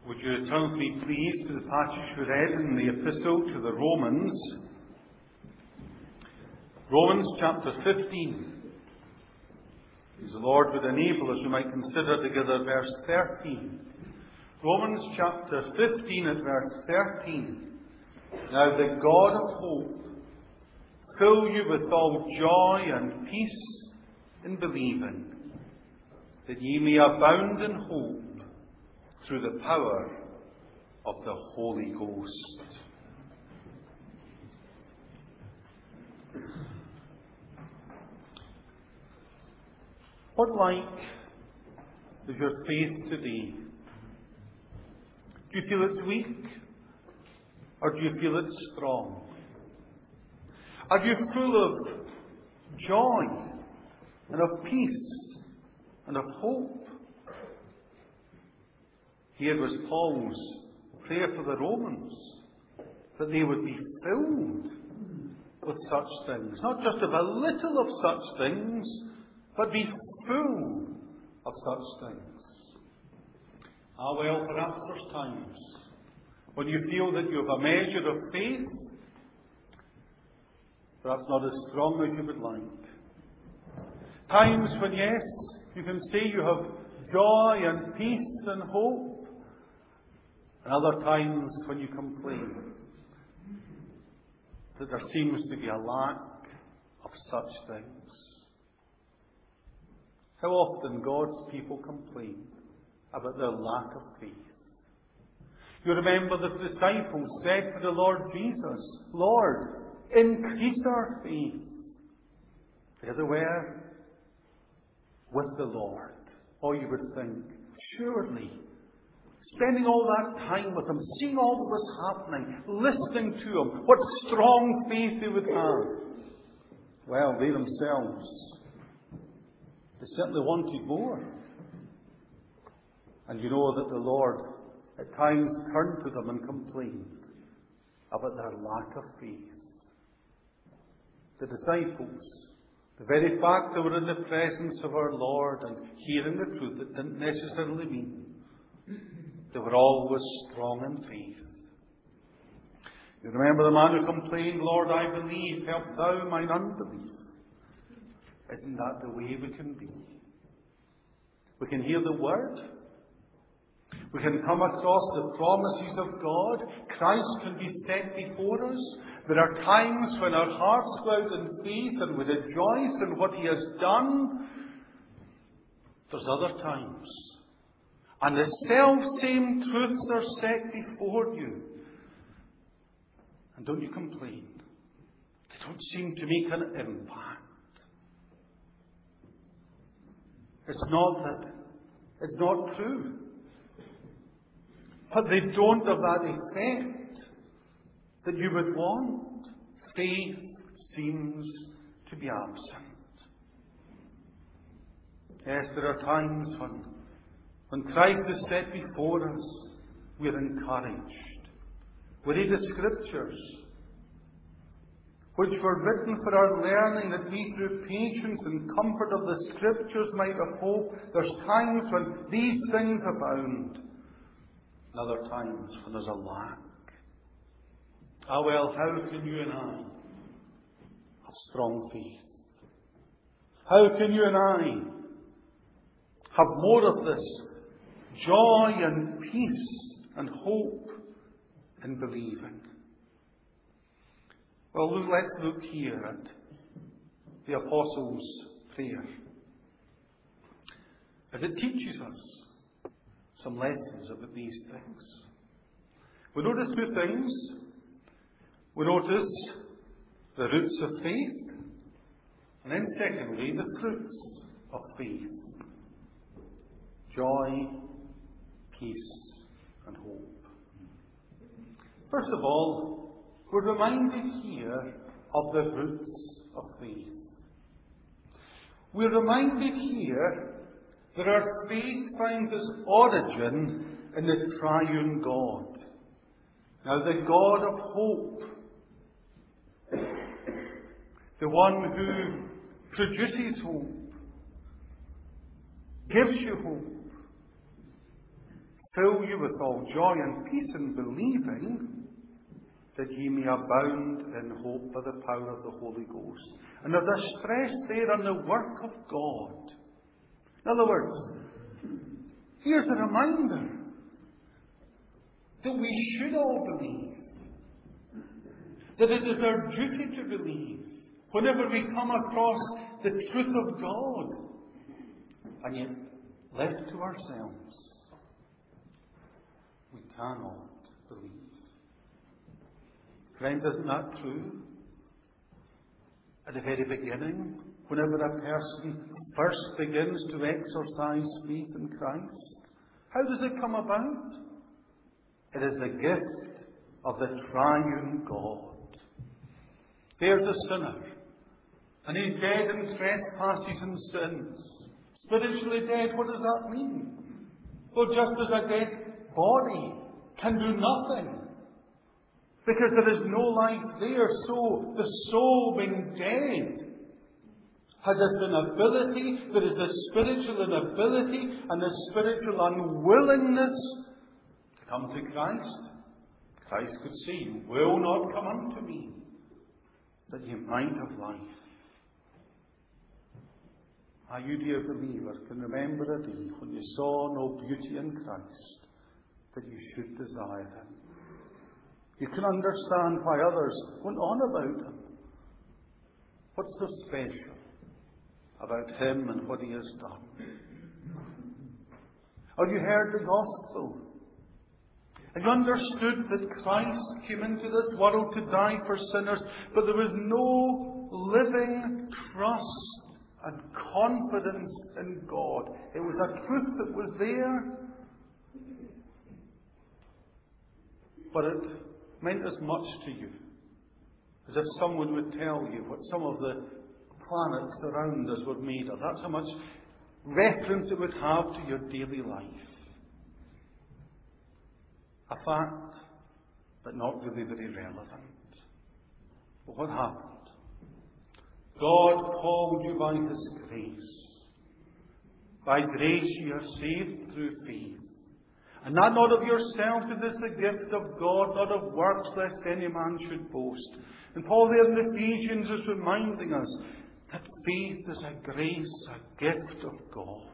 Would you turn with me, please, to the passage we read in the Epistle to the Romans? Romans chapter 15. As the Lord would enable us, we might consider together verse 13. Romans chapter 15 at verse 13. Now the God of hope fill you with all joy and peace in believing, that ye may abound in hope through the power of the Holy Ghost. What like is your faith today? Do you feel it's weak? Or do you feel it's strong? Are you full of joy and of peace and of hope? Here was Paul's prayer for the Romans, that they would be filled with such things. Not just of a little of such things, but be full of such things. Ah, well, perhaps there's times when you feel that you have a measure of faith, perhaps not as strong as you would like. Times when, yes, you can say you have joy and peace and hope, and other times when you complain that there seems to be a lack of such things. How often God's people complain about their lack of faith. You remember the disciples said to the Lord Jesus, Lord, increase our faith. There they were with the Lord. Or you would think, surely, spending all that time with Him, seeing all that was happening, listening to Him, what strong faith they would have. Well, they themselves, they certainly wanted more. And you know that the Lord at times turned to them and complained about their lack of faith. The disciples, the very fact they were in the presence of our Lord and hearing the truth, it didn't necessarily mean they were always strong in faith. You remember the man who complained, Lord, I believe, help thou mine unbelief. Isn't that the way we can be? We can hear the word. We can come across the promises of God. Christ can be set before us. There are times when our hearts go out in faith and we rejoice in what He has done. There's other times. And the self-same truths are set before you. And don't you complain. They don't seem to make an impact. It's not true. But they don't have that effect that you would want. Faith seems to be absent. Yes, there are times when Christ is set before us, we are encouraged. We read the Scriptures, which were written for our learning, that we through patience and comfort of the Scriptures might have hope. There's times when these things abound, and other times when there's a lack. Ah, well, how can you and I have strong faith? How can you and I have more of this joy and peace and hope in believing? Well, let's look here at the Apostles' prayer, as it teaches us some lessons about these things. We notice two things. We notice the roots of faith, and then secondly, the fruits of faith. Joy, peace, and hope. First of all, we're reminded here of the roots of faith. We're reminded here that our faith finds its origin in the triune God. Now, the God of hope, the one who produces hope, gives you hope, fill you with all joy and peace in believing, that ye may abound in hope by the power of the Holy Ghost. And there's a stress there on the work of God. In other words, here's a reminder that we should all believe, that it is our duty to believe whenever we come across the truth of God. And yet, left to ourselves, we cannot believe. Friend, isn't that true? At the very beginning, whenever a person first begins to exercise faith in Christ, how does it come about? It is the gift of the triune God. There's a sinner, and he's dead in trespasses and sins. Spiritually dead, what does that mean? Well, just as a dead body can do nothing, because there is no life there, so the soul being dead has this inability, there is this spiritual inability and this spiritual unwillingness to come to Christ. Christ could say, "You will not come unto me, that you might have life." You, dear believer, can remember a day when you saw no beauty in Christ, that you should desire Him. You can understand why others went on about Him. What's so special about Him and what He has done? Or you heard the gospel, and you understood that Christ came into this world to die for sinners, but there was no living trust and confidence in God. It was a truth that was there, but it meant as much to you as if someone would tell you what some of the planets around us were made of. That's how much reference it would have to your daily life. A fact, but not really very relevant. But what happened? God called you by His grace. By grace you are saved through faith. And that not of yourself, it is the gift of God, not of works, lest any man should boast. And Paul there in Ephesians is reminding us that faith is a grace, a gift of God.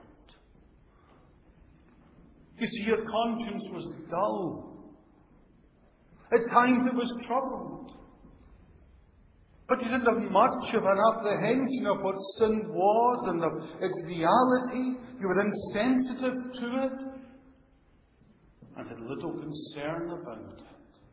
You see, your conscience was dull. At times it was troubled. But you didn't have much of an apprehension of what sin was and of its reality. You were insensitive to it and had little concern about it.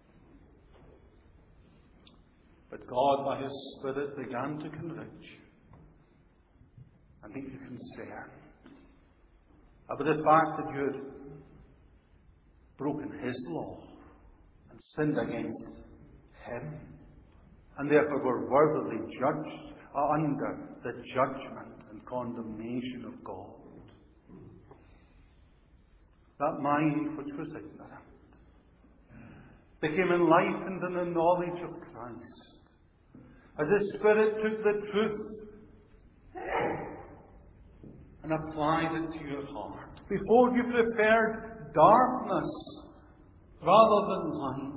But God, by His Spirit, began to convict you and make you concerned about the fact that you had broken His law and sinned against Him, and therefore were worthily judged under the judgment and condemnation of God. That mind which was ignorant became enlightened in the knowledge of Christ, as the Spirit took the truth and applied it to your heart. Before you preferred darkness rather than light,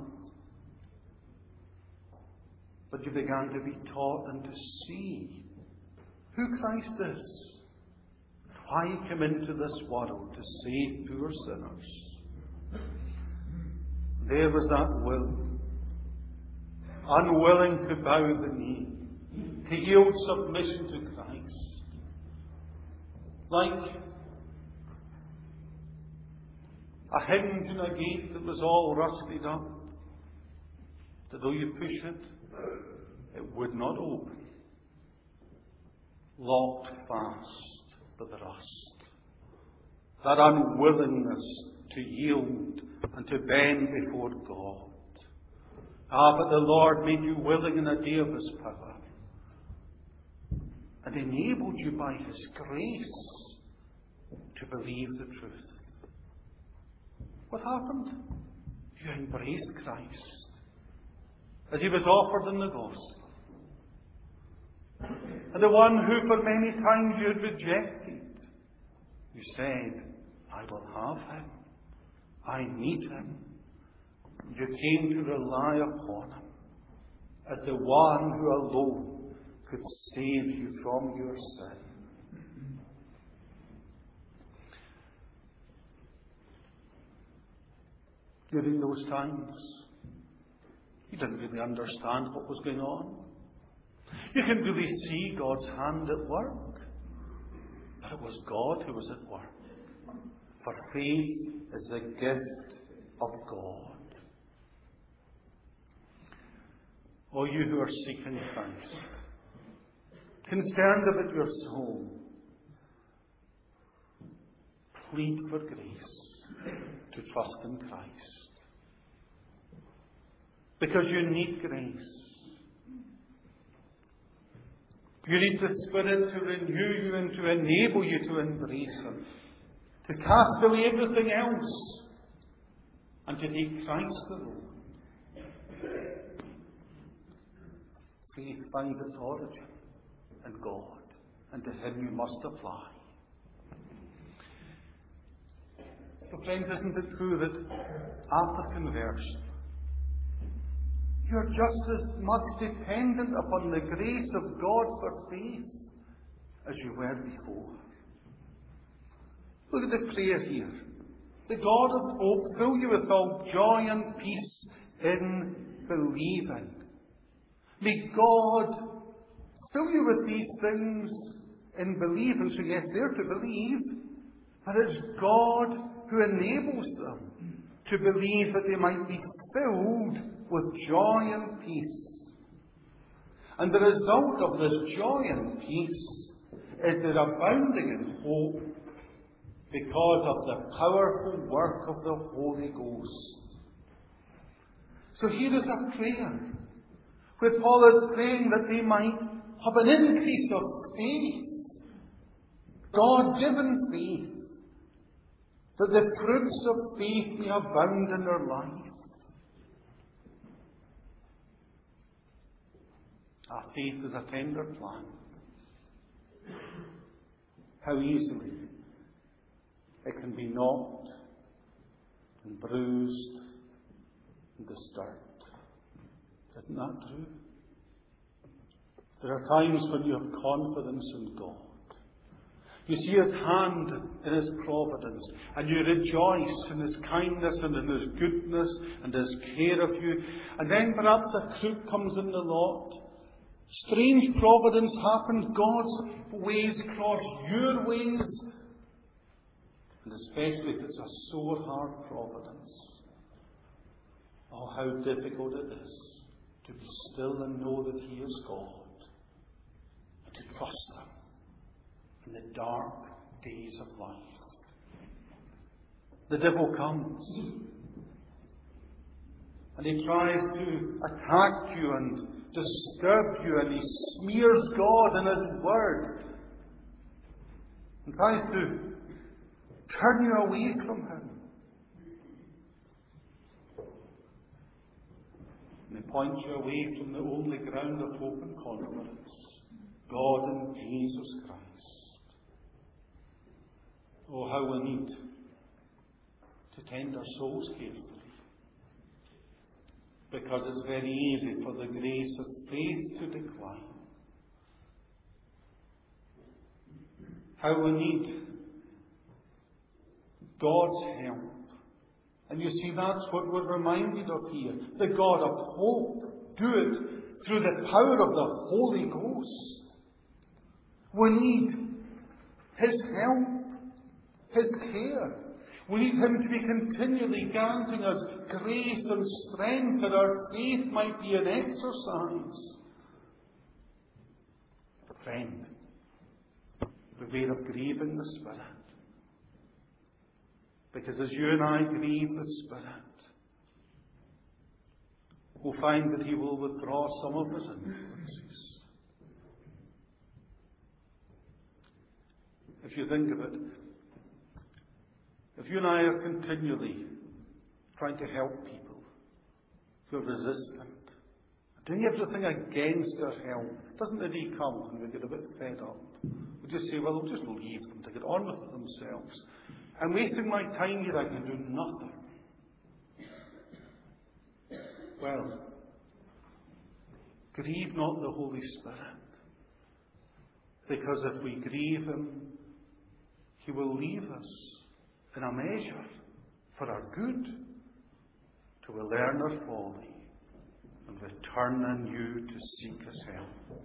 but you began to be taught and to see who Christ is, why He came into this world to save poor sinners. There was that will, unwilling to bow the knee, to yield submission to Christ. Like a hinge in a gate that was all rusted up, that though you push it, it would not open, locked fast by the rust. That unwillingness to yield and to bend before God. But the Lord made you willing in a day of His power and enabled you by His grace to believe the truth. What happened? You embraced Christ as He was offered in the gospel. And the one who for many times you had rejected, you said, "I will have Him." I need Him. You came to rely upon Him as the one who alone could save you from your sin. During those times, you didn't really understand what was going on. You couldn't really see God's hand at work. But it was God who was at work. For faith is the gift of God. O you who are seeking Christ, concerned about your soul, plead for grace to trust in Christ. Because you need grace. You need the Spirit to renew you and to enable you to embrace Him, to cast away everything else, and to take Christ alone. Faith finds its origin in God, and to Him you must apply. So friends, isn't it true that after conversion, you're just as much dependent upon the grace of God for faith as you were before? Look at the prayer here. The God of hope fill you with all joy and peace in believing. May God fill you with these things in believing. So yes, they're to believe, but it's God who enables them to believe that they might be filled with joy and peace. And the result of this joy and peace is their abounding in hope because of the powerful work of the Holy Ghost. So here is a prayer where Paul is praying that they might have an increase of faith, God-given faith, that the fruits of faith may abound in their life. Our faith is a tender plant. How easily it can be knocked and bruised and disturbed. Isn't that true? There are times when you have confidence in God. You see His hand in His providence, and you rejoice in His kindness and in His goodness and His care of you. And then perhaps a crook comes in the lot. Strange providence happens. God's ways cross your ways. And especially if it's a sore, hard providence. Oh, how difficult it is to be still and know that He is God. And to trust Him in the dark days of life. The devil comes. And he tries to attack you and disturb you, and he smears God and His Word and tries to turn you away from Him. And he points you away from the only ground of hope and confidence, God in Jesus Christ. Oh, how we need to tend our souls carefully. Because it's very easy for the grace of faith to decline. How we need God's help. And you see, that's what we're reminded of here. The God of hope. Do it through the power of the Holy Ghost. We need His help, His care. We need Him to be continually granting us grace and strength that our faith might be an exercise. Friend, beware of grieving the Spirit. Because as you and I grieve the Spirit, we'll find that He will withdraw some of His influences. If you think of it, if you and I are continually trying to help people who are resistant, doing everything against their help, doesn't the day come when we get a bit fed up? We just say, well, I'll just leave them to get on with it themselves. I'm wasting my time here, I can do nothing. Well, grieve not the Holy Spirit, because if we grieve Him, He will leave us in a measure for our good, till we learn our folly and return anew to seek His help.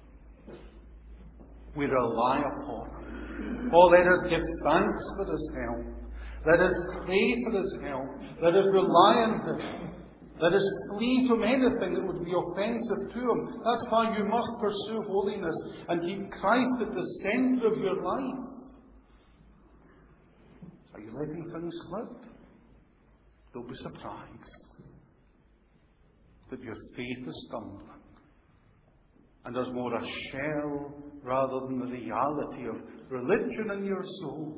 We rely upon Him. Oh, let us give thanks for His help. Let us pray for His help. Let us rely on Him. Let us flee from anything that would be offensive to Him. That's why you must pursue holiness and keep Christ at the centre of your life. Are you letting things slip? Don't be surprised that your faith is stumbling and there's more a shell rather than the reality of religion in your soul,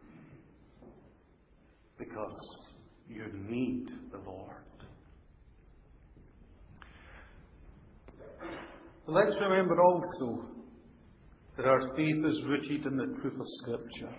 because you need the Lord. But let's remember also that our faith is rooted in the truth of Scripture.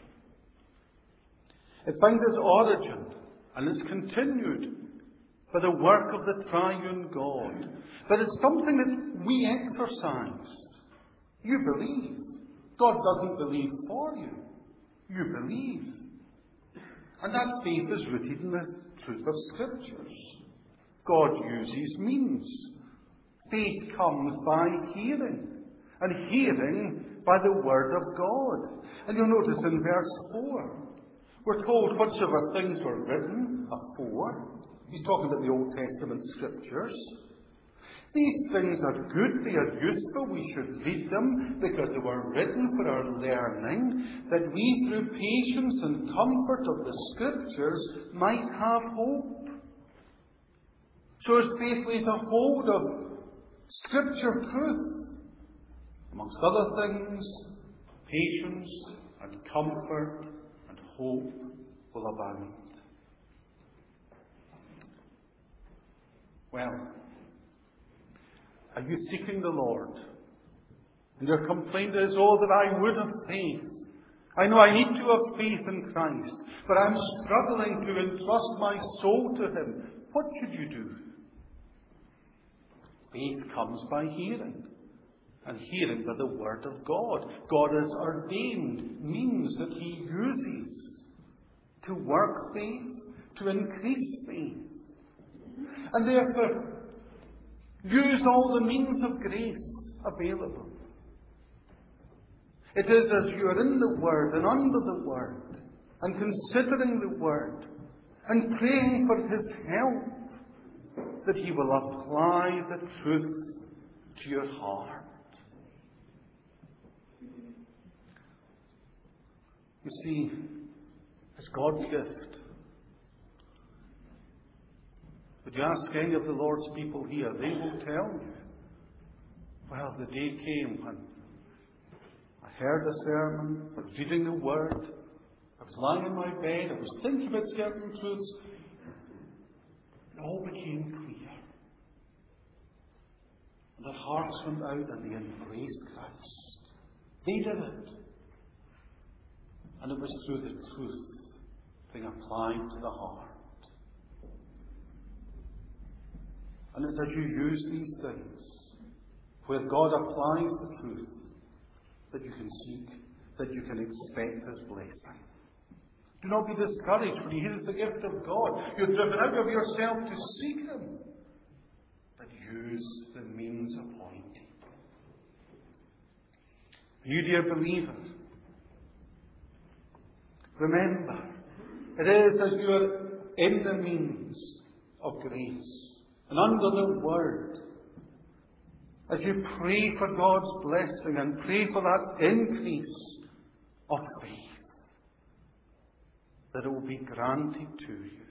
It finds its origin and is continued by the work of the triune God. But it's something that we exercise. You believe. God doesn't believe for you. You believe. And that faith is rooted in the truth of Scriptures. God uses means. Faith comes by hearing, and hearing by the Word of God. And you'll notice in verse 4, we're told whatsoever things were written afore. He's talking about the Old Testament Scriptures. These things are good, they are useful, we should read them because they were written for our learning, that we through patience and comfort of the Scriptures might have hope. So as faith lays a hold of Scripture truth, amongst other things, patience and comfort and hope will abound. Well, are you seeking the Lord? And your complaint is, oh, that I would have faith. I know I need to have faith in Christ, but I'm struggling to entrust my soul to Him. What should you do? Faith comes by hearing, and hearing by the Word of God. God has ordained means that He uses to work faith, to increase faith. And therefore, use all the means of grace available. It is as you are in the Word and under the Word, and considering the Word, and praying for His help, that He will apply the truth to your heart. You see, it's God's gift. Would you ask any of the Lord's people here, they will tell you, well, the day came when I heard a sermon, I was reading the Word, I was lying in my bed, I was thinking about certain truths, it all became clear. And their hearts went out and they embraced Christ. They did it. And it was through the truth being applied to the heart. And it's as you use these things, where God applies the truth, that you can seek, that you can expect His blessing. Do not be discouraged when you hear it's the gift of God. You're driven out of yourself to seek Him, but use the means appointed. You, dear believer, remember, it is as you are in the means of grace and under the Word, as you pray for God's blessing and pray for that increase of faith, that it will be granted to you.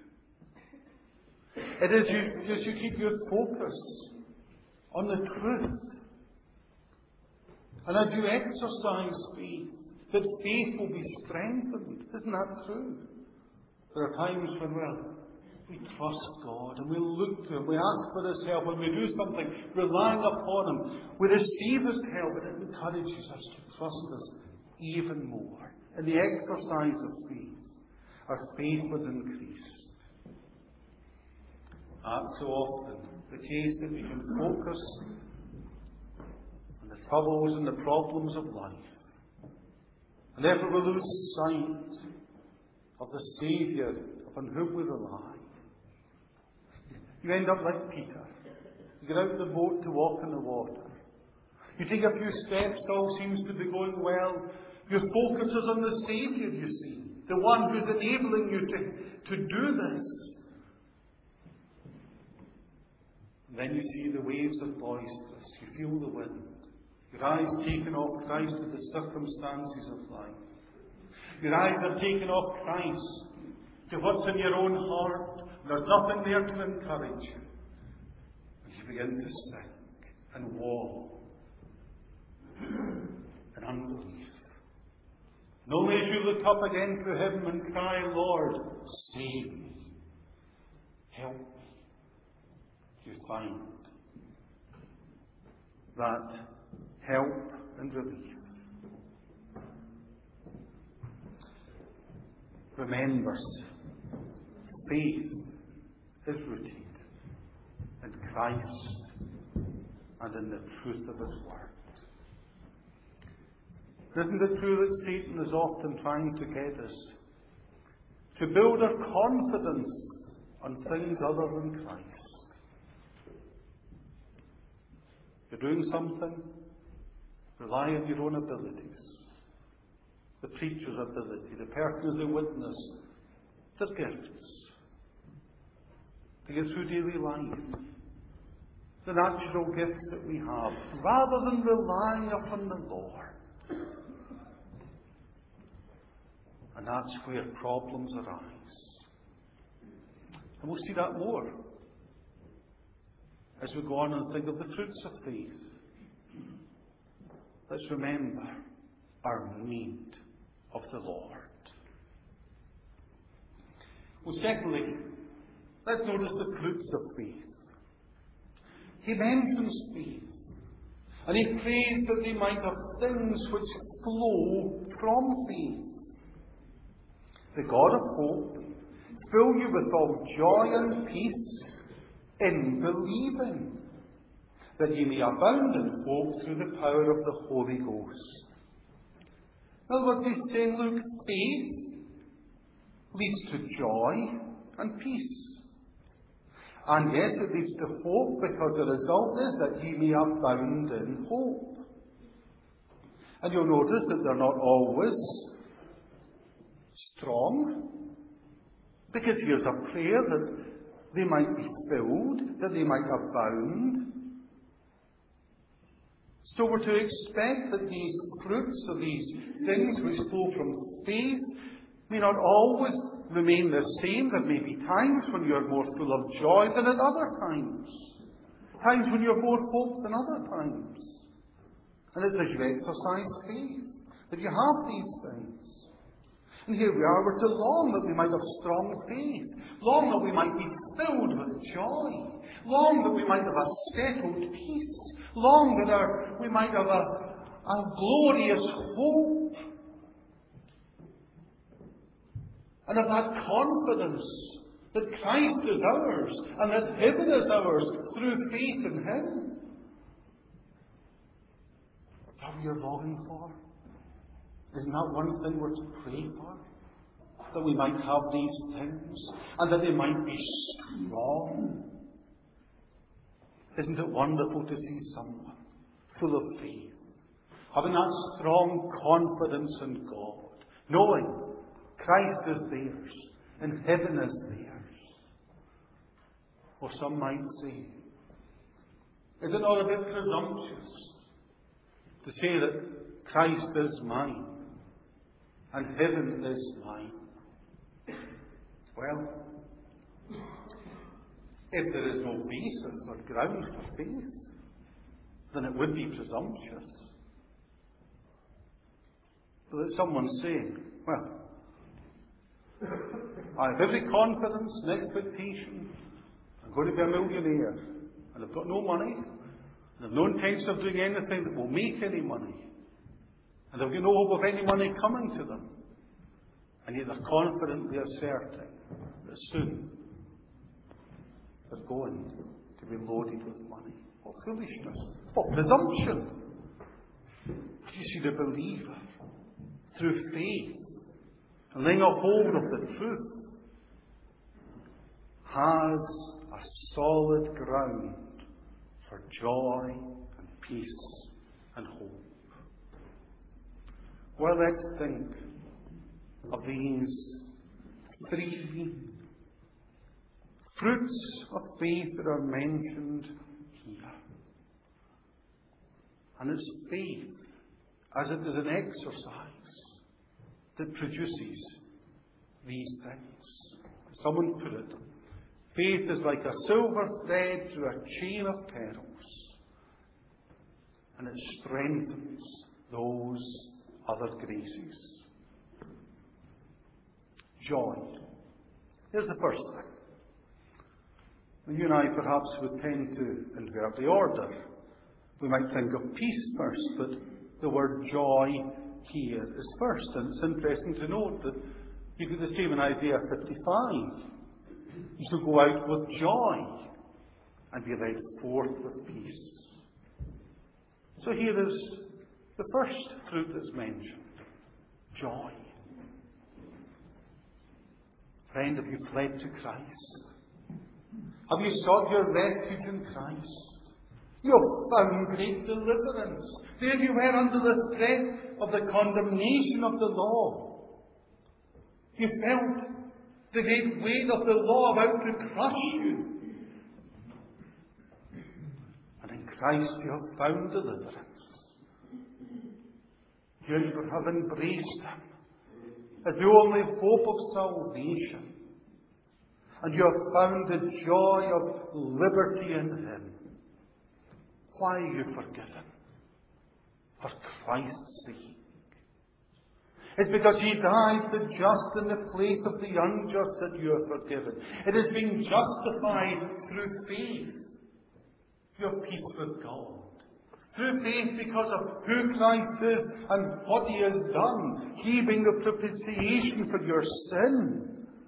It is as you keep your focus on the truth, and as you exercise faith, that faith will be strengthened. Isn't that true? There are times when, we trust God and we look to Him, we ask for His help, when we do something relying upon Him, we receive His help, and it encourages us to trust us even more. In the exercise of faith, our faith was increased. That's so often the case, that we can focus on the troubles and the problems of life. And therefore we lose sight of the Saviour upon whom we rely. You end up like Peter. You get out of the boat to walk in the water. You take a few steps, all seems to be going well. Your focus is on the Saviour, you see. The one who's enabling you to do this. And then you see the waves are boisterous. You feel the wind. Your eyes taken off Christ with the circumstances of life. Your eyes are taken off Christ to what's in your own heart. There's nothing there to encourage you. And you begin to sink and walk in unbelief. And only as you look up again to Him and cry, Lord, save me, help me, you find that help and relief. Remember, faith is rooted in Christ and in the truth of His Word. Isn't it true that Satan is often trying to get us to build our confidence on things other than Christ? You're doing something, rely on your own abilities. The preacher's ability, the person as a witness, their gifts, to get through daily life, the natural gifts that we have, rather than relying upon the Lord. And that's where problems arise. And we'll see that more as we go on and think of the fruits of faith. Let's remember our need of the Lord. Well, secondly, let's notice the fruits of faith. He mentions faith, and he prays that they might have things which flow from faith. The God of hope fill you with all joy and peace in believing, that ye may abound in hope through the power of the Holy Ghost. In other words, he's saying, look, faith leads to joy and peace. And yes, it leads to hope, because the result is that ye may abound in hope. And you'll notice that they're not always strong, because here's a prayer that they might be filled, that they might abound. So we're to expect that these fruits of these things which flow from faith may not always remain the same. There may be times when you're more full of joy than at other times. Times when you're more hope than other times. And it's as you exercise faith that you have these things. And here we are, we're to long that we might have strong faith. Long that we might be filled with joy. Long that we might have a settled peace. Long that we might have a glorious hope. And have that confidence that Christ is ours and that heaven is ours through faith in Him. Is that what you're longing for? Isn't that one thing we're to pray for? That we might have these things and that they might be strong. Isn't it wonderful to see someone full of faith, having that strong confidence in God, knowing Christ is theirs and heaven is theirs? Or some might say, is it not a bit presumptuous to say that Christ is mine and heaven is mine? Well, if there is no basis or ground for faith, then it would be presumptuous. But that someone's saying, well, I have every confidence and expectation I'm going to be a millionaire, and I've got no money, and I've no intention of doing anything that will make any money, and I've got no hope of any money coming to them. And yet they're confidently asserting that soon they're going to be loaded with money. What foolishness. What presumption. But you see, the believer, through faith, and laying a hold of the truth, has a solid ground for joy and peace and hope. Well, let's think of these three fruits of faith that are mentioned here. And it's faith, as it is an exercise, that produces these things. Someone put it, faith is like a silver thread through a chain of pearls, and it strengthens those other graces. Joy. Here's the first thing. You and I perhaps would tend to invert the order. We might think of peace first, but the word joy here is first. And it's interesting to note that you get the same in Isaiah 55. You shall go out with joy and be led forth with peace. So here is the first fruit that's mentioned. Joy. Friend, have you fled to Christ? Have you sought your refuge in Christ? You have found great deliverance. There you were under the threat of the condemnation of the law. You felt the great weight of the law about to crush you. And in Christ you have found deliverance. You have embraced Him as the only hope of salvation. And you have found the joy of liberty in Him. Why are you forgiven? For Christ's sake. It's because He died the just in the place of the unjust that you are forgiven. It is being justified through faith. You have peace with God. Through faith because of who Christ is and what He has done. He being the propitiation for your sin.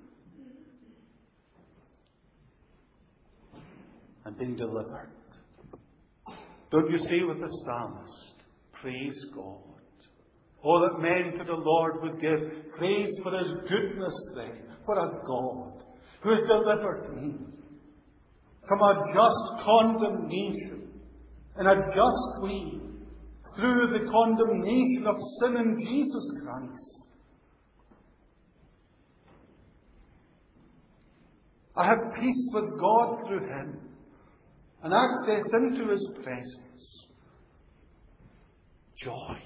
And being delivered. Don't you say with the psalmist, praise God. Oh, that men to the Lord would give praise for His goodness then, for a God who has delivered me from a just condemnation in a just way through the condemnation of sin in Jesus Christ. I have peace with God through Him and access into His presence. Joy.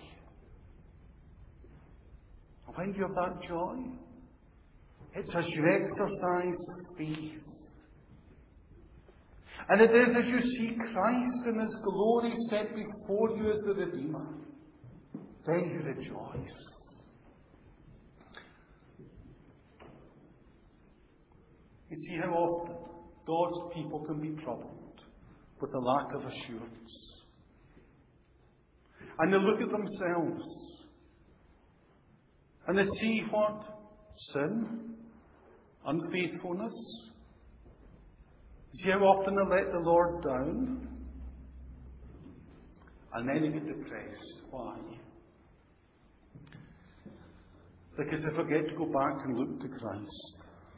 And when do you have that joy? It's as you exercise faith. And it is as you see Christ in His glory set before you as the Redeemer. Then you rejoice. You see how often God's people can be troubled with a lack of assurance. And they look at themselves and they see what? Sin, unfaithfulness. See how often they let the Lord down? And then they get depressed. Why? Because they forget to go back and look to Christ.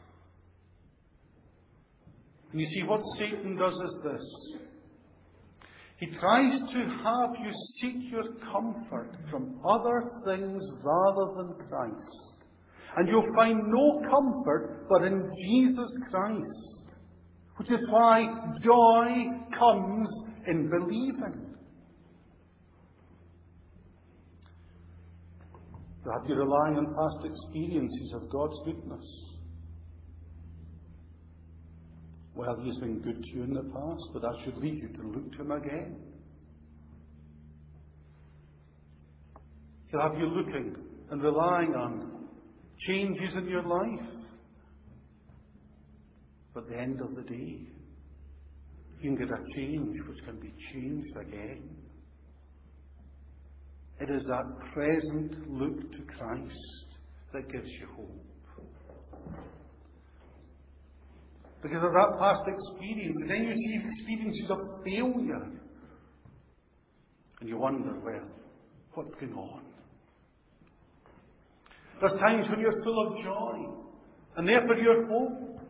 And you see, what Satan does is this. He tries to have you seek your comfort from other things rather than Christ. And you'll find no comfort but in Jesus Christ. Which is why joy comes in believing. You have to rely on past experiences of God's goodness. Well, He's been good to you in the past, but that should lead you to look to Him again. He'll have you looking and relying on changes in your life. But at the end of the day, you can get a change which can be changed again. It is that present look to Christ that gives you hope. because of that past experience. And then you see experiences of failure. And you wonder, well, what's going on? There's times when you're full of joy, and therefore you're hope.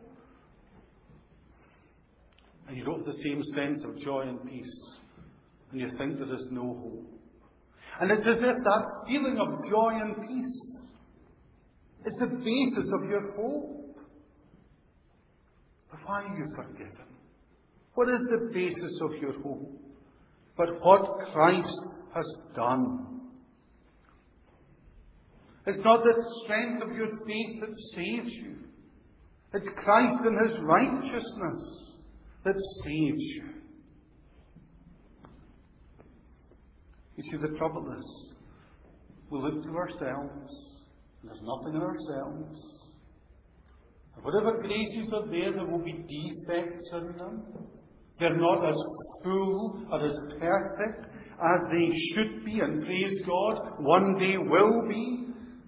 And you don't have the same sense of joy and peace, and you think there is no hope. And it's as if that feeling of joy and peace is the basis of your hope. But why are you forgiven? What is the basis of your hope? But what Christ has done. It's not the strength of your faith that saves you. It's Christ and His righteousness that saves you. You see, the trouble is, we look to ourselves, and there's nothing in ourselves. And whatever graces are there, there will be defects in them. They're not as full or as perfect as they should be, and praise God, one day will be.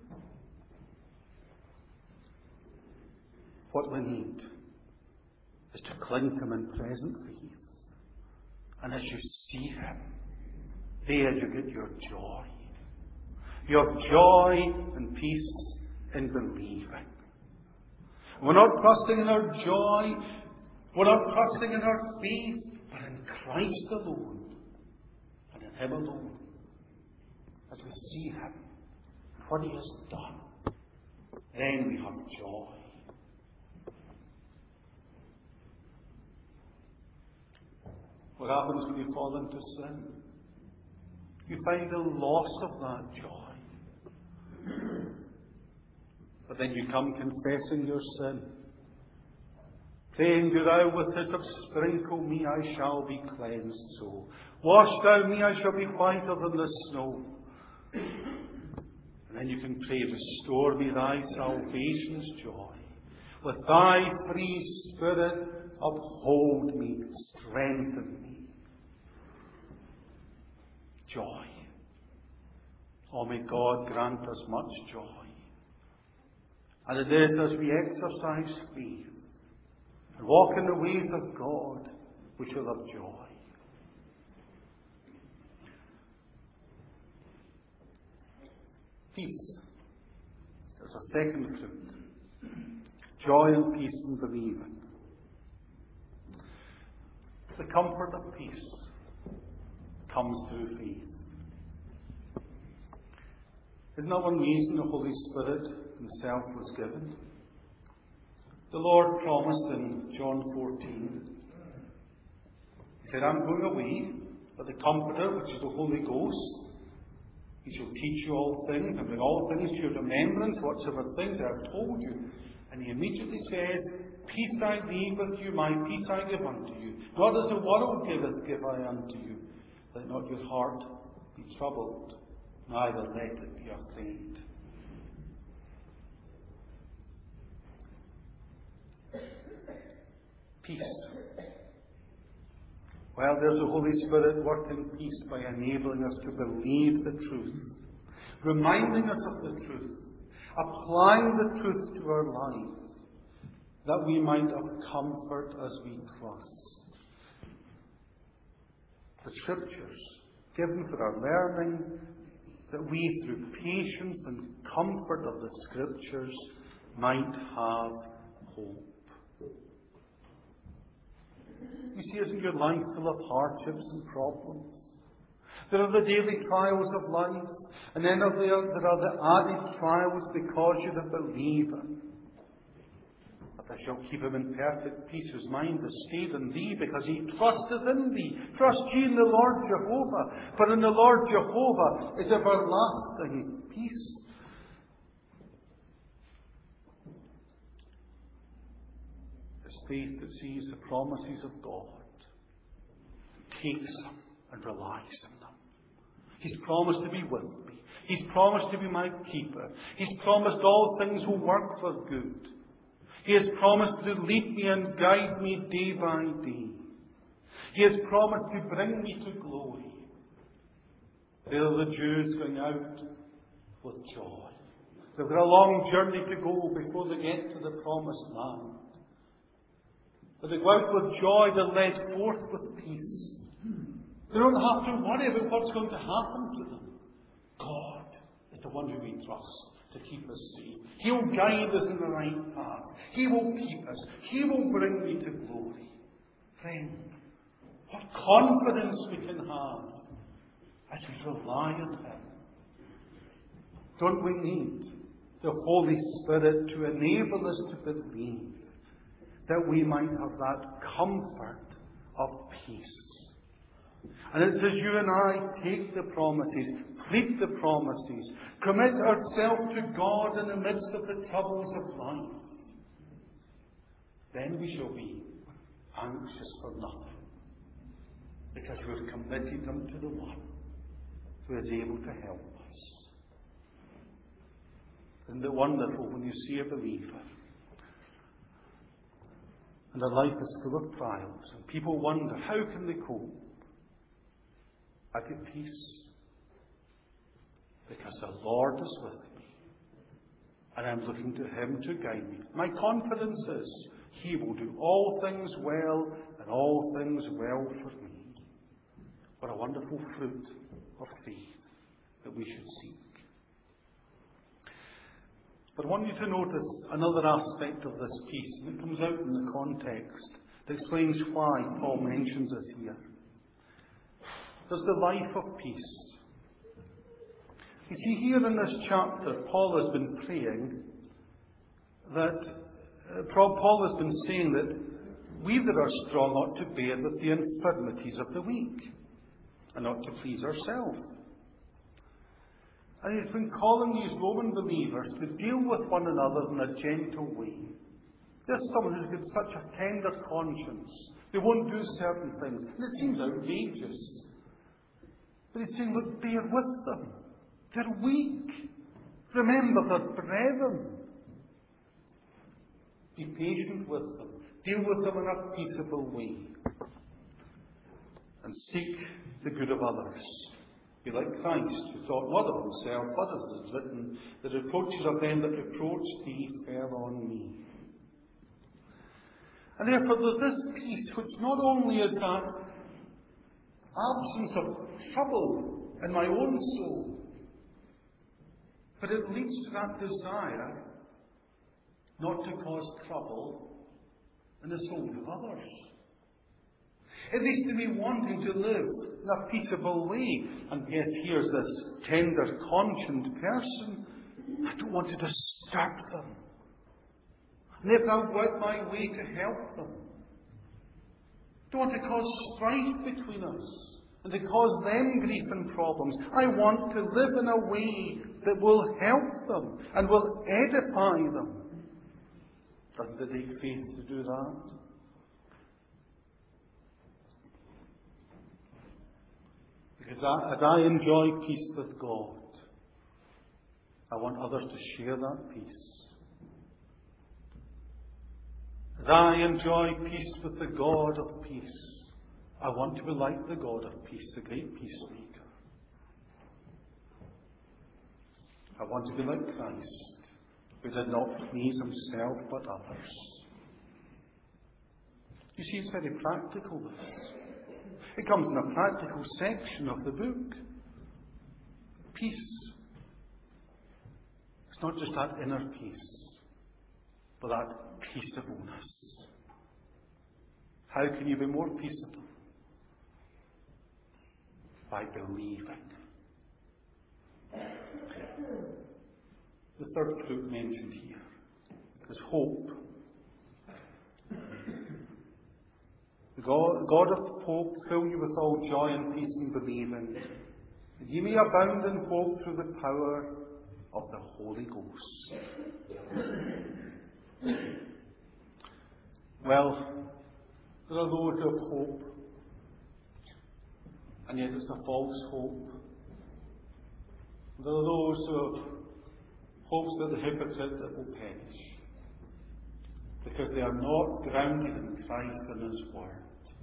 What we need is to cling to Him in present faith. And as you see Him, there you get your joy. Your joy and peace in believing. We're not trusting in our joy, we're not trusting in our faith, but in Christ alone, and in Him alone. As we see Him, what He has done, then we have joy. What happens when you fall into sin? You find the loss of that joy. But then you come confessing your sin, praying, "Do thou with hyssop sprinkle me, I shall be cleansed so. Wash thou me, I shall be whiter than the snow." And then you can pray, "Restore me thy salvation's joy. With thy free Spirit uphold me, strengthen me." Joy. Oh, may God grant us much joy. And it is as we exercise faith and walk in the ways of God, we shall have joy. Peace. There's a second fruit. Joy and peace in believing. The comfort of peace comes through faith. Isn't that one reason the Holy Spirit Himself was given? The Lord promised in John 14, He said, "I'm going away, but the Comforter, which is the Holy Ghost, He shall teach you all things and bring all things to your remembrance, whatsoever things I have told you." And He immediately says, "Peace I leave with you, my peace I give unto you. Not as the world giveth, give I unto you. Let not your heart be troubled, neither let it be afraid." Peace. Well, there's the Holy Spirit working peace by enabling us to believe the truth, reminding us of the truth, applying the truth to our life, that we might have comfort as we trust. The Scriptures, given for our learning, that we, through patience and comfort of the Scriptures, might have hope. You see, isn't your life full of hardships and problems? There are the daily trials of life, and then there are the added trials because you're a believer. But thou shalt keep him in perfect peace, whose mind is stayed on thee, because he trusteth in thee. Trust ye in the Lord Jehovah, for in the Lord Jehovah is everlasting peace. This faith that sees the promises of God, takes them and relies on them. He's promised to be with me. He's promised to be my keeper. He's promised all things will work for good. He has promised to lead me and guide me day by day. He has promised to bring me to glory. There are the Jews going out with joy. They've got a long journey to go before they get to the promised land. As they go out with joy, they're led forth with peace. They don't have to worry about what's going to happen to them. God is the one who we trust to keep us safe. He'll guide us in the right path. He will keep us. He will bring me to glory. Friend, what confidence we can have as we rely on Him. Don't we need the Holy Spirit to enable us to believe that we might have that comfort of peace? And it says you and I take the promises, plead the promises, commit ourselves to God in the midst of the troubles of life. Then we shall be anxious for nothing, because we're committed unto the one who is able to help us. Isn't it wonderful when you see a believer and their life is full of trials and people wonder, how can they cope? I get peace because the Lord is with me and I'm looking to Him to guide me. My confidence is He will do all things well and all things well for me. What a wonderful fruit of faith that we should seek. But I want you to notice another aspect of this peace, and it comes out in the context that explains why Paul mentions it here. There's the life of peace. You see, here in this chapter, Paul has been praying that, Paul has been saying that we that are strong ought to bear with the infirmities of the weak, and not to please ourselves. And he's been calling these Roman believers to deal with one another in a gentle way. There's someone who's got such a tender conscience. They won't do certain things. And it seems outrageous. But he's saying, look, bear with them. They're weak. Remember, they're brethren. Be patient with them. Deal with them in a peaceable way. And seek the good of others. Be like Christ, who thought not of himself, but as it is written, the reproaches of them that reproached thee fell on me. And therefore there's this peace which not only is that absence of trouble in my own soul, but it leads to that desire not to cause trouble in the souls of others. It leads to me wanting to live in a peaceable way. And yes, here's this tender, conscient person. I don't want to disturb them. And if I'll go out my way to help them. I don't want to cause strife between us and to cause them grief and problems. I want to live in a way that will help them and will edify them. Doesn't it take faith to do that? Because as I enjoy peace with God, I want others to share that peace. As I enjoy peace with the God of peace, I want to be like the God of peace, the great peacemaker. I want to be like Christ, who did not please himself but others. You see, it's very practical, this. It comes in a practical section of the book. Peace. It's not just that inner peace, but that peaceableness. How can you be more peaceable? By believing. The third fruit mentioned here is hope. The God of hope fill you with all joy and peace in believing, that ye may abound in hope through the power of the Holy Ghost. Well, there are those who have hope, and yet it's a false hope. There are those who have hopes that the hypocrite that will perish, because they are not grounded in Christ and His Word.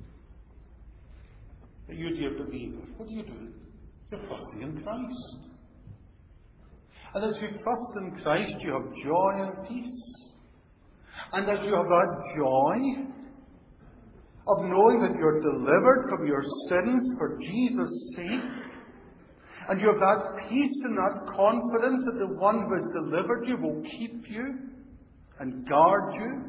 But you, dear believer, what are you doing? You're trusting in Christ. And as you trust in Christ, you have joy and peace. And as you have that joy, of knowing that you're delivered from your sins for Jesus' sake. And you have that peace and that confidence that the one who has delivered you will keep you and guard you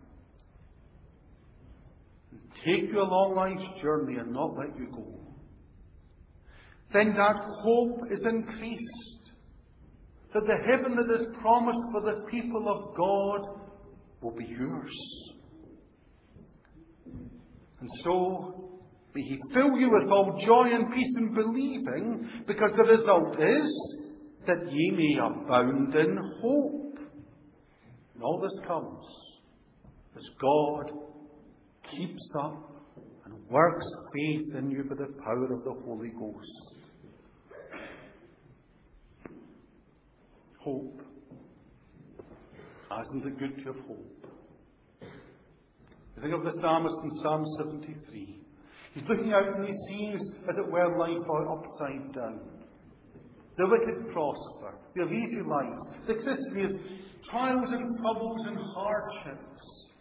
and take you along life's journey and not let you go. Then that hope is increased, that the heaven that is promised for the people of God will be yours. And so, may He fill you with all joy and peace in believing, because the result is that ye may abound in hope. And all this comes as God keeps up and works faith in you by the power of the Holy Ghost. Hope. Isn't it good to have hope? You think of the psalmist in Psalm 73. He's looking out and he sees, as it were, life upside down. The wicked prosper. They have easy lives. They exist with trials and troubles and hardships.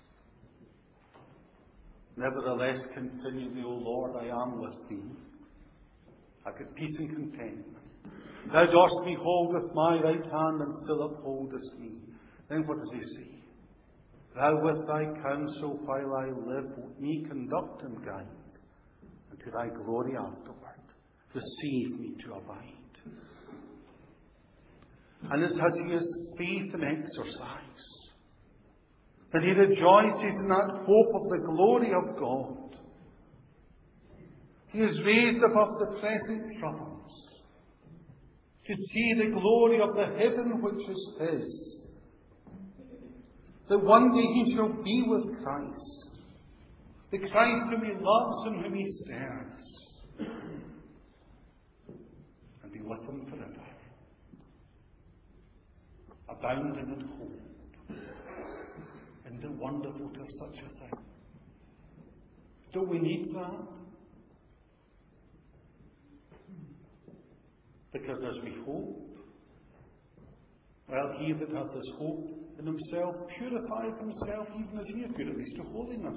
Nevertheless, continually, O Lord, I am with thee. I get peace and contentment. Thou dost me hold with my right hand and still upholdest me. Then what does he say? Thou with thy counsel while I live wilt me conduct and guide, and to thy glory afterward receive me to abide. And it's as he has faith and exercise that he rejoices in that hope of the glory of God. He is raised above the present troubles to see the glory of the heaven which is his. That one day he shall be with Christ. The Christ whom he loves and whom he serves. And be with him forever. Abounding in hope. Isn't it wonderful to have such a thing? Don't we need that? Because as we hope, well, he that hath this hope in himself purifieth himself even as he is pure, at least to holiness.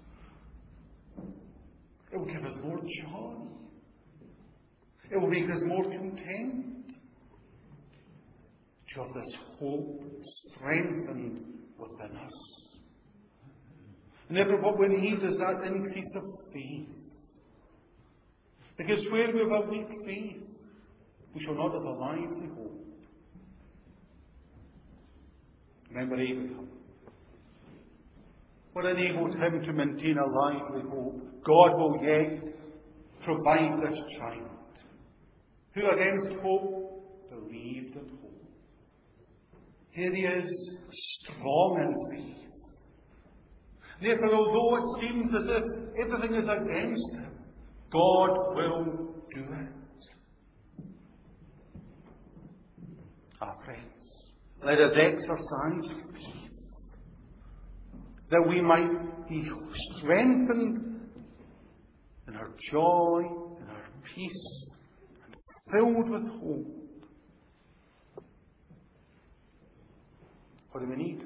It will give us more joy. It will make us more content to have this hope strengthened within us. And therefore what we need is that increase of faith. Because where we have a weak faith, we shall not have a lively hope. Remember Abraham. What enabled him to maintain a lively hope? God will yet provide this child. Who against hope believed in hope. Here he is, strong in faith. Therefore, although it seems as if everything is against him, God will do it. Our friends, let us exercise faith, that we might be strengthened in our joy, in our peace, and filled with hope. What do we need?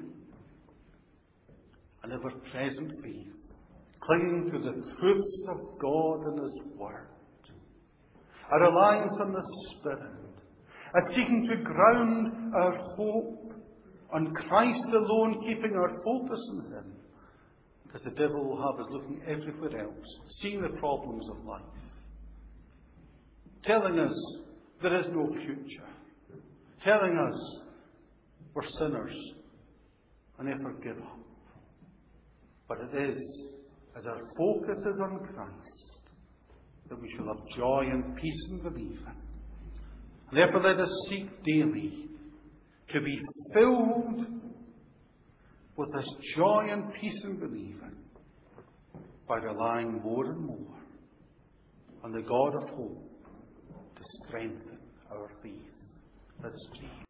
An ever-present faith, clinging to the truths of God and His Word, a reliance on the Spirit, and seeking to ground our hope on Christ alone, keeping our focus on Him. Because the devil will have us looking everywhere else, seeing the problems of life, telling us there is no future, telling us we're sinners and therefore give up. But it is, as our focus is on Christ, that we shall have joy and peace in believing. Therefore, let us seek daily to be filled with this joy and peace in believing by relying more and more on the God of hope to strengthen our faith. Let us pray.